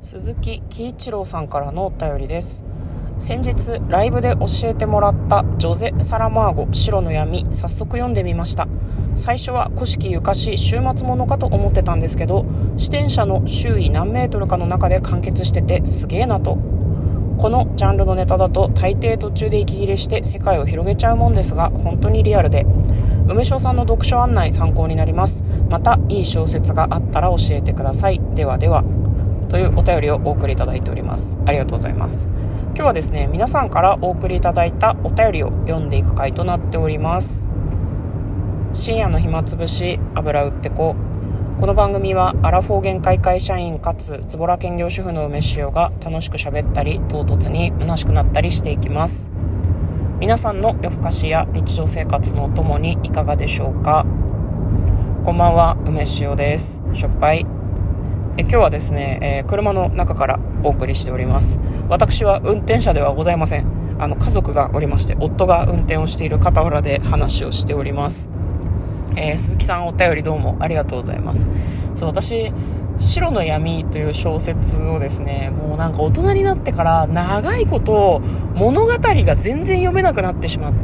鈴木喜一郎さんからのお便りです。先日ライブで教えてもらったジョゼ・サラマーゴ白の闇、早速読んでみました。最初は古式ゆかし週末ものかと思ってたんですけど、自転車の周囲何メートルかの中で完結しててすげえなと。このジャンルのネタだと大抵途中で息切れして世界を広げちゃうもんですが、本当にリアルで梅塩さんの読書案内参考になります。またいい小説があったら教えてください。ではでは、というお便りをお送りいただいております。ありがとうございます。今日はですね、皆さんからお送りいただいたお便りを読んでいく回となっております。深夜の暇つぶし、油売ってこ。この番組はアラフォー限界会社員かつズボラ兼業主婦の梅塩が楽しく喋ったり唐突に虚しくなったりしていきます。皆さんの夜更かしや日常生活のお供にいかがでしょうか。こんばんは、梅塩です。しょっぱい。今日はですね、車の中からお送りしております。私は運転者ではございません。家族がおりまして、夫が運転をしている傍らで話をしております。鈴木さん、お便りどうもありがとうございます。私白の闇という小説をですね、もうなんか大人になってから長いこと物語が全然読めなくなってしまって、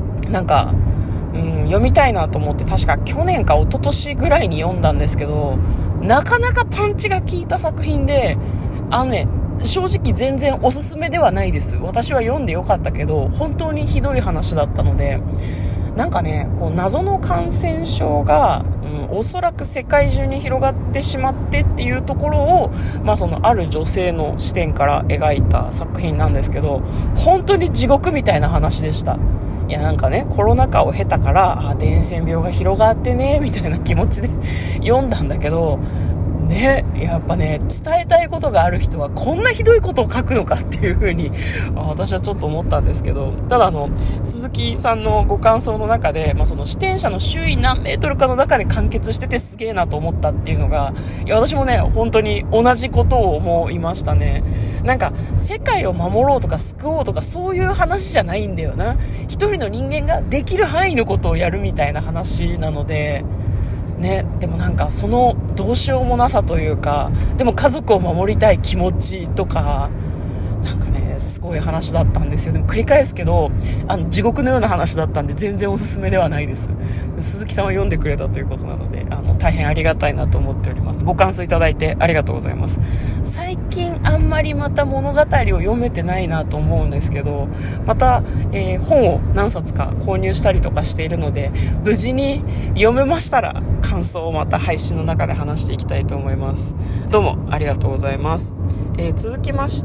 読みたいなと思って、確か去年か一昨年ぐらいに読んだんですけど、なかなかパンチが効いた作品で、正直全然おすすめではないです。私は読んでよかったけど、本当にひどい話だったので、謎の感染症が、おそらく世界中に広がってしまってっていうところを、ある女性の視点から描いた作品なんですけど、本当に地獄みたいな話でした。いやコロナ禍を経たから伝染病が広がってねみたいな気持ちで読んだんだけどね、やっぱね、伝えたいことがある人はこんなひどいことを書くのかっていう風に私はちょっと思ったんですけど、ただ鈴木さんのご感想の中で、その自転車の周囲何メートルかの中で完結しててすげえなと思ったっていうのが、いや私もね本当に同じことを思いましたね。世界を守ろうとか救おうとかそういう話じゃないんだよな。一人の人間ができる範囲のことをやるみたいな話なのでね、でもそのどうしようもなさというか、でも家族を守りたい気持ちとか、すごい話だったんですよ。でも繰り返すけど、地獄のような話だったんで全然おすすめではないです。鈴木さんは読んでくれたということなので、大変ありがたいなと思っております。ご感想いただいてありがとうございます。最近あんまりまた物語を読めてないなと思うんですけど、また、本を何冊か購入したりとかしているので、無事に読めましたら感想をまた配信の中で話していきたいと思います。どうもありがとうございます。続きまして、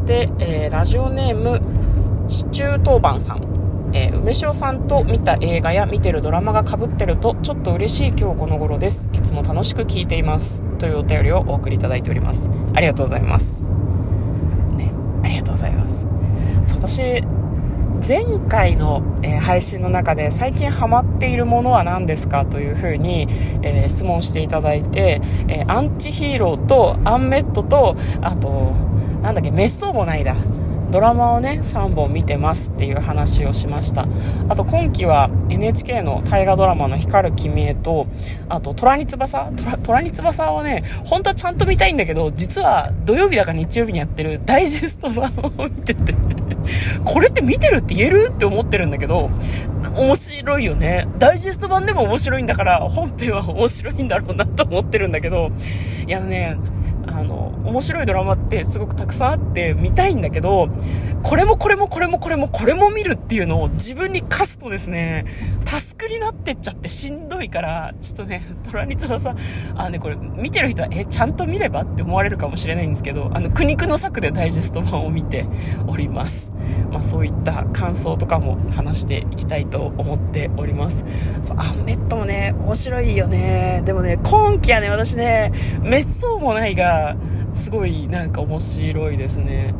ラジオネームシチュー当番さん、梅塩さんと見た映画や見てるドラマが被ってるとちょっと嬉しい今日この頃です。いつも楽しく聞いています、というお便りをお送りいただいております。ありがとうございますね。ありがとうございます。私前回の、配信の中で最近ハマっているものは何ですかというふうに、質問していただいて、アンチヒーローとアンメットと、あと滅相もないだドラマをね3本見てますっていう話をしました。あと今期は NHK の大河ドラマの光る君へと、あと虎に翼はね本当はちゃんと見たいんだけど、実は土曜日だか日曜日にやってるダイジェスト版を見ててこれって見てるって言えるって思ってるんだけど、面白いよね。ダイジェスト版でも面白いんだから本編は面白いんだろうなと思ってるんだけど、いやね、面白いドラマってすごくたくさんあって見たいんだけど、これも見るっていうのを自分に課すとですね、タスクになってっちゃってしんどいから、ちょっとね、虎に翼これ見てる人はちゃんと見ればって思われるかもしれないんですけど、苦肉の策でダイジェスト版を見ております。そういった感想とかも話していきたいと思っております。アンメットもね面白いよね。でもね今期はね私ね滅相もないがすごい面白いですね。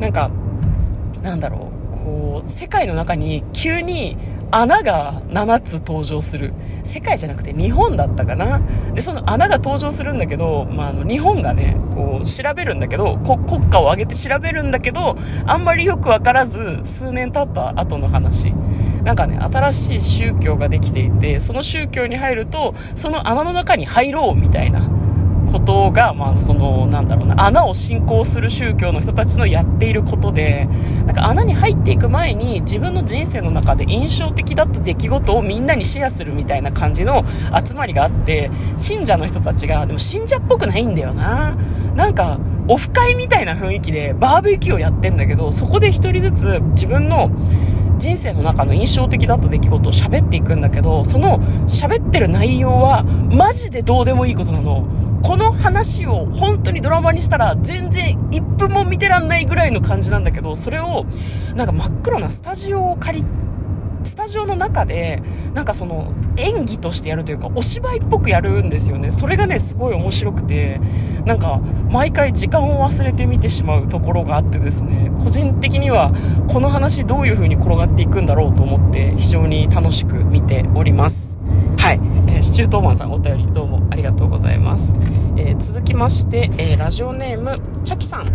世界の中に急に穴が7つ登場する。世界じゃなくて日本だったかな。でその穴が登場するんだけど、日本がね調べるんだけど、国家を挙げて調べるんだけど、あんまりよくわからず数年経った後の話。新しい宗教ができていて、その宗教に入るとその穴の中に入ろうみたいなことが、穴を信仰する宗教の人たちのやっていることで、なんか穴に入っていく前に自分の人生の中で印象的だった出来事をみんなにシェアするみたいな感じの集まりがあって、信者の人たちが、でも信者っぽくないんだよな。なんか、オフ会みたいな雰囲気でバーベキューをやってんだけど、そこで一人ずつ自分の人生の中の印象的だった出来事を喋っていくんだけど、その喋ってる内容はマジでどうでもいいことなの。この話を本当にドラマにしたら全然1分も見てらんないぐらいの感じなんだけど、それをなんか真っ黒なスタジオの中でなんかその演技としてやるというか、お芝居っぽくやるんですよね。それがねすごい面白くて、なんか毎回時間を忘れて見てしまうところがあってですね、個人的にはこの話どういう風に転がっていくんだろうと思って非常に楽しく見ております。はい、シチュートーマンさんお便りどうもありがとうございます。続きまして、ラジオネームチャキさん。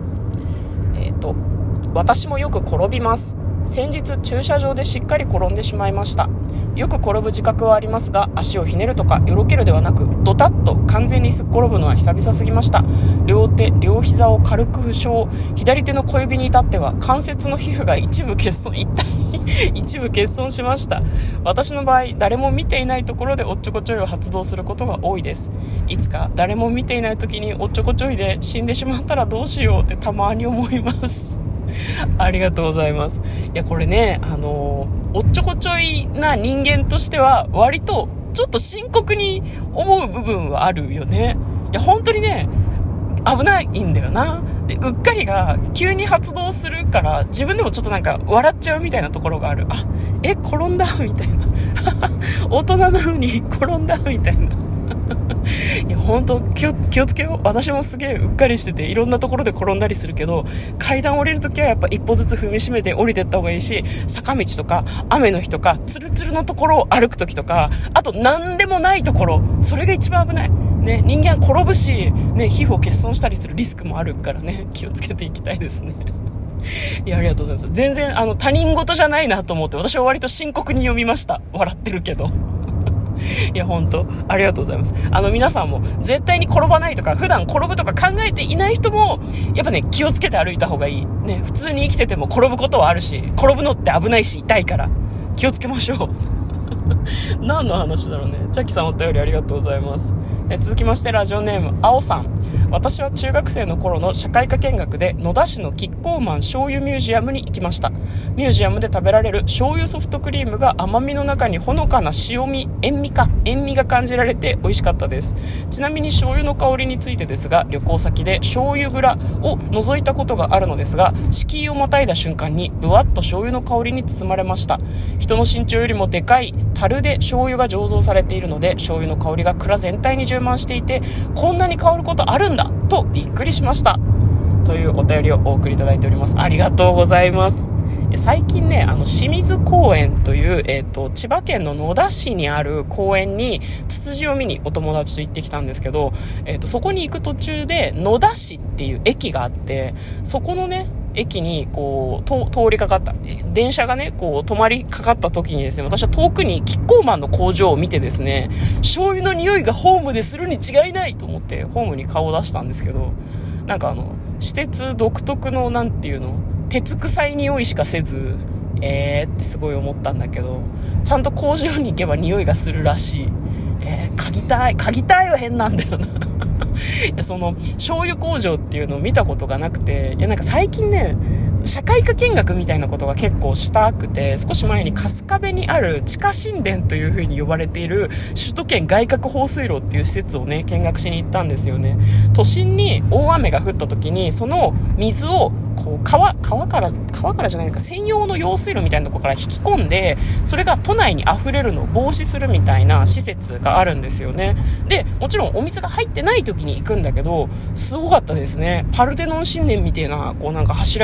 私もよく転びます。先日駐車場でしっかり転んでしまいました。よく転ぶ自覚はありますが、足をひねるとかよろけるではなく、ドタッと完全にすっ転ぶのは久々すぎました。両手両膝を軽く負傷、左手の小指に至っては関節の皮膚が一部欠損しました。私の場合、誰も見ていないところでおっちょこちょいを発動することが多いです。いつか誰も見ていない時におっちょこちょいで死んでしまったらどうしようってたまに思いますありがとうございます。いやこれね、おっちょこちょいな人間としては割とちょっと深刻に思う部分はあるよね。いや本当にね危ないんだよな。でうっかりが急に発動するから自分でもちょっとなんか笑っちゃうみたいなところがある。転んだみたいな大人なのに転んだみたいないや本当気をつけよう。私もすげえうっかりしてていろんなところで転んだりするけど、階段降りるときはやっぱ一歩ずつ踏みしめて降りてった方がいいし、坂道とか雨の日とかツルツルのところを歩くときとか、あと何でもないところ、それが一番危ないね。人間転ぶしね、皮膚を欠損したりするリスクもあるからね、気をつけていきたいですねいやありがとうございます。全然他人事じゃないなと思って、私は割と深刻に読みました。笑ってるけどいや本当ありがとうございます。皆さんも絶対に転ばないとか普段転ぶとか考えていない人もやっぱね気をつけて歩いた方がいいね。普通に生きてても転ぶことはあるし、転ぶのって危ないし痛いから気をつけましょう何の話だろうね。チャキさんお便りありがとうございます。続きましてラジオネームあおさん。私は中学生の頃の社会科見学で野田市のキッコーマン醤油ミュージアムに行きました。ミュージアムで食べられる醤油ソフトクリームが甘みの中にほのかな塩味、塩味が感じられて美味しかったです。ちなみに醤油の香りについてですが、旅行先で醤油蔵を覗いたことがあるのですが、敷居をまたいだ瞬間にぶわっと醤油の香りに包まれました。人の身長よりもでかい樽で醤油が醸造されているので、醤油の香りが蔵全体に充満していて、こんなに香ることあるんだとびっくりしましたというお便りをお送りいただいております。ありがとうございます。最近ね、清水公園という、千葉県の野田市にある公園にツツジを見にお友達と行ってきたんですけど、そこに行く途中で野田市っていう駅があって、そこのね駅にこう通りかかった電車がねこう止まりかかった時にですね、私は遠くにキッコーマンの工場を見てですね、醤油の匂いがホームでするに違いないと思ってホームに顔を出したんですけど、なんか私鉄独特のなんていうの、鉄臭い匂いしかせずってすごい思ったんだけど、ちゃんと工場に行けば匂いがするらしい。嗅ぎたいは変なんだよなその醤油工場っていうのを見たことがなくて、なんか最近ね社会科見学みたいなことが結構したくて、少し前に春日部にある地下神殿という風に呼ばれている首都圏外郭放水路っていう施設をね見学しに行ったんですよね。都心に大雨が降った時にその水をこう川からじゃないですか、専用の用水路みたいなところから引き込んで、それが都内に溢れるのを防止するみたいな施設があるんですよね。でもちろんお水が入ってない時に行くんだけど、すごかったですね。パルテノン神殿みたいなこうなんか柱がいっぱい立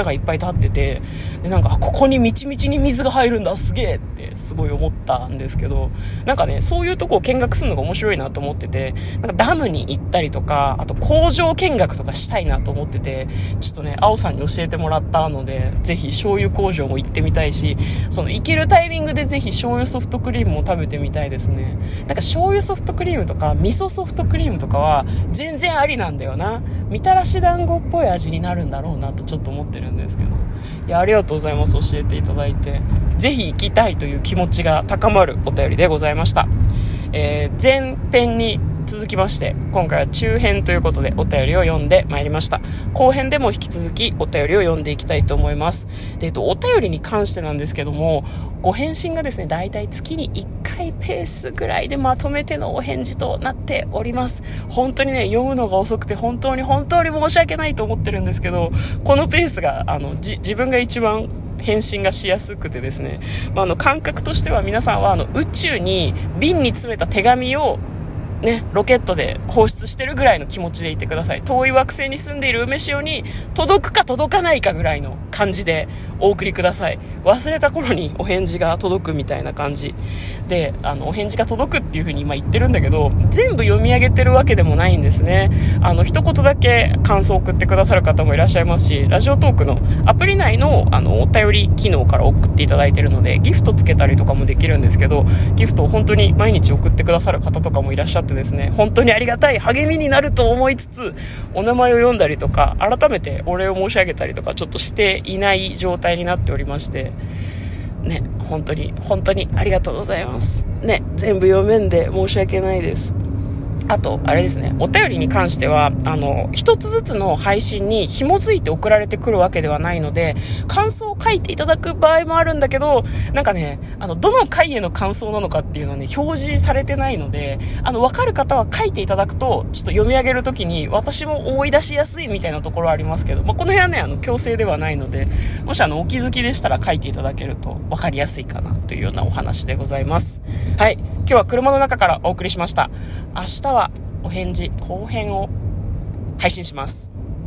立ってて、でなんかここにみちみちに水が入るんだすげえってすごい思ったんですけど、なんかねそういうとこを見学するのが面白いなと思ってて、なんかダムに行ったりとか、あと工場見学とかしたいなと思ってて、ちょっとね青さんに教えてもらったので、ぜひ醤油工場も行ってみたいし、その行けるタイミングでぜひ醤油ソフトクリームも食べてみたいですね。なんか醤油ソフトクリームとか味噌ソフトクリームとかは全然ありなんだよな。みたらし団子っぽい味になるんだろうなとちょっと思ってるんですけど、いやありがとうございます。教えていただいて、ぜひ行きたいという気持ちが高まるお便りでございました。前編に続きまして、今回は中編ということでお便りを読んでまいりました。後編でも引き続きお便りを読んでいきたいと思います。で、お便りに関してなんですけども、ご返信がですね、だいたい月に1回ペースぐらいでまとめてのお返事となっております。本当にね、読むのが遅くて本当に申し訳ないと思ってるんですけど、このペースが自分が一番返信がしやすくてですね、感覚としては皆さんは宇宙に瓶に詰めた手紙をね、ロケットで放出してるぐらいの気持ちでいてください。遠い惑星に住んでいる梅塩に届くか届かないかぐらいの感じでお送りください。忘れた頃にお返事が届くみたいな感じで、お返事が届くっていう風に今言ってるんだけど、全部読み上げてるわけでもないんですね。一言だけ感想を送ってくださる方もいらっしゃいますし、ラジオトークのアプリ内のお便り機能から送っていただいてるので、ギフトつけたりとかもできるんですけど、ギフトを本当に毎日送ってくださる方とかもいらっしゃってですね、本当にありがたい励みになると思いつつ、お名前を読んだりとか改めてお礼を申し上げたりとかちょっとしていない状態になっておりましてね、本当にありがとうございますね。全部読めんで申し訳ないです。あとあれですね、お便りに関しては一つずつの配信に紐づいて送られてくるわけではないので、感想を書いていただく場合もあるんだけど、なんかねどの回への感想なのかっていうのはね表示されてないので、分かる方は書いていただくとちょっと読み上げるときに私も思い出しやすいみたいなところはありますけど、この辺はね強制ではないので、もしお気づきでしたら書いていただけると分かりやすいかなというようなお話でございます。はい、今日は車の中からお送りしました。明日はお返事後編を配信します。